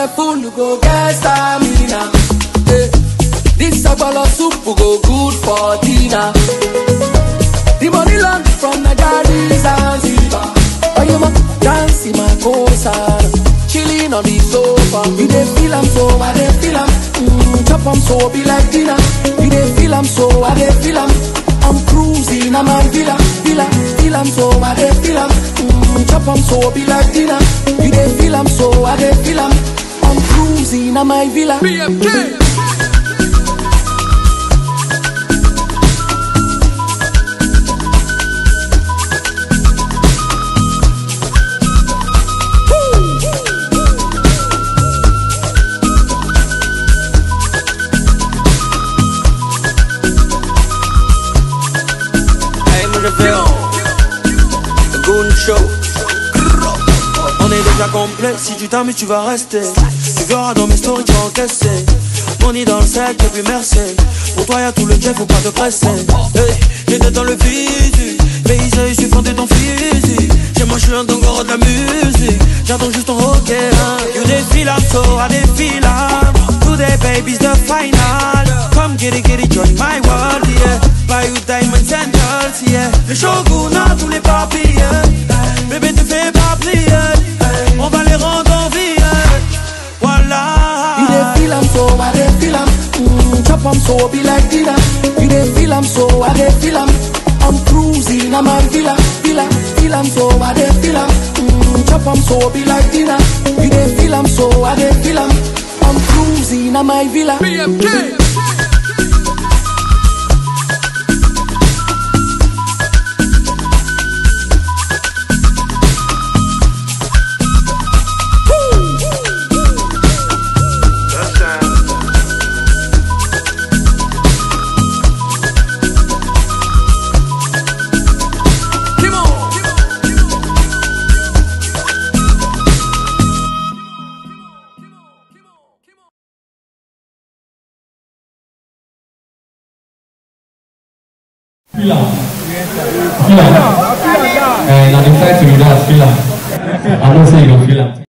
careful, you go get stamina. This sabala soup go good for dinner. The money land from Nigeria Zanzibar. Oh, you ma dance in my cosa, chilling on the sofa. You dey feel am so, I dey feel am. Chop am so, be like dinner. You dey feel am so, I dey feel am. I'm cruising, I'm a villa. Feel am so, I dey feel am. Chop am so, be like dinner. You dey feel am so, I dey feel am. I'm cruising, I'm a villa. BMK. On est déjà complet, si tu t'amuses tu vas rester. Tu verras dans mes stories tu vas encaisser. Money dans le sac et puis merci. Pour toi y'a tout le jet, faut pas te presser. Hey, j'étais dans le physique, paysage, je suis fan de ton physique. J'ai moi je suis un dongoro de la musique. J'attends juste ton ok hein. You défile I'm so, I défile today baby's the final. Come get it, join my world, yeah. Buy you diamonds and girls, yeah. Le shogun a tous les papiers. Bébé te fais pas plier. On va les rendre en vie. Voilà. You dey feel am so, I dey feel am. Chop am so, be like dinner. You dey feel am so, I dey feel am. I'm cruising, I'm a villa. Feel am so, I dey feel am. Chop am so, be like dinner. You dey feel am so, I dey feel am. I'm cruising, I'm a villa. BMK. Fila. Non, in fact, you don't feel. I don't say you don't feel.